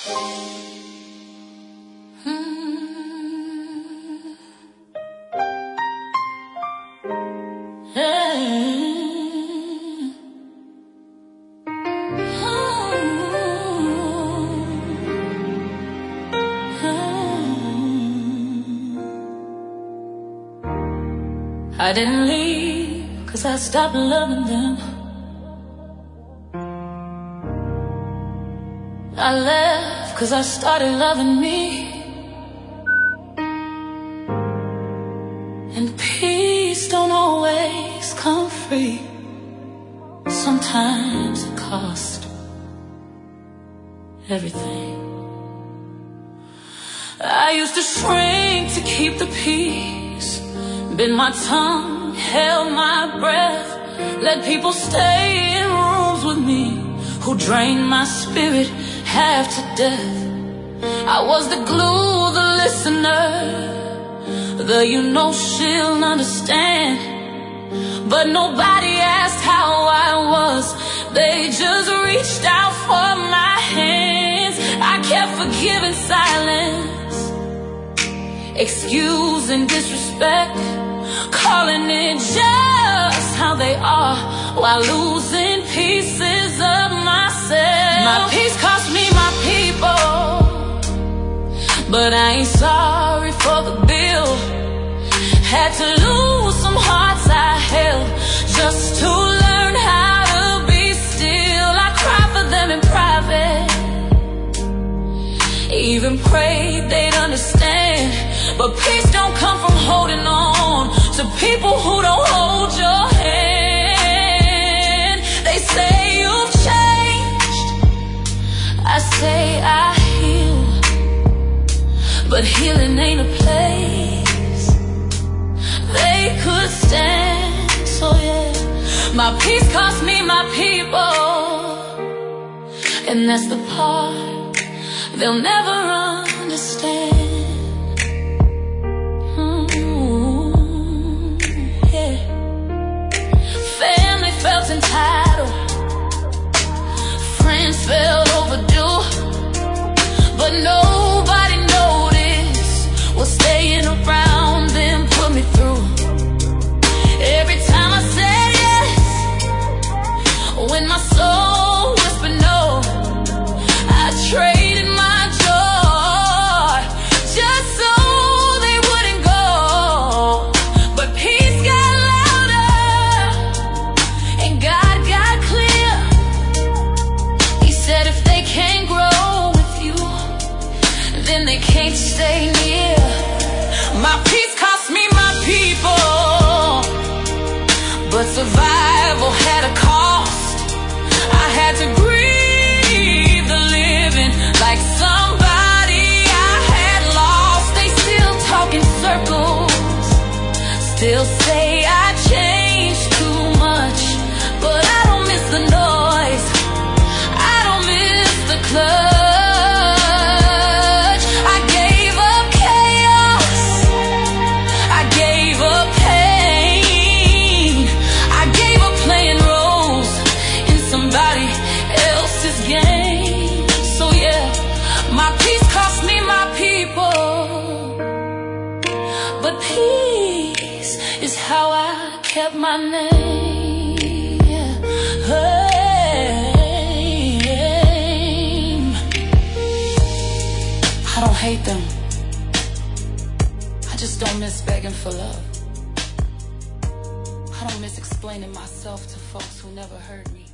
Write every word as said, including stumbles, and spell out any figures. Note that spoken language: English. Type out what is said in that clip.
I didn't leave 'cause I stopped loving them. I left 'cause I started loving me. And peace don't always come free. Sometimes it costs everything. I used to shrink to keep the peace, bit my tongue, held my breath, let people stay in rooms with me who drained my spirit half to death. I was the glue, the listener, the you know she'll understand. But nobody asked how I was, they just reached out for my hands. I kept forgiving silence, excusing disrespect, calling it just how they are, while losing pieces of myself. My peace cost me my people, but I ain't sorry for the bill. Had to lose some hearts I held just to learn how to be still. I cry for them in private, even prayed they'd understand. But peace don't come from holding on to people who don't hold your hand. They say you've changed, I say I heal, but healing ain't a place they could stand. So yeah, my peace cost me my people, and that's the part they'll never understand. Felt entitled, friends felt overdue, but nobody noticed what staying around them put me through. Every time I said yes, when my soul whispered no, I traded my joy just so they wouldn't go. But peace got God got clear. He said if they can't grow with you, then they can't stay near. My peace cost me my people, but survival had a cost. I had to grieve the living like somebody I had lost. They still talk in circles, still say I changed too much, but I don't miss the noise, I don't miss the clutch. I gave up chaos, I gave up pain, I gave up playing roles in somebody else's game. So yeah, my peace cost me my people, but peace is how I kept my name. I don't hate them, I just don't miss begging for love. I don't miss explaining myself to folks who never heard me.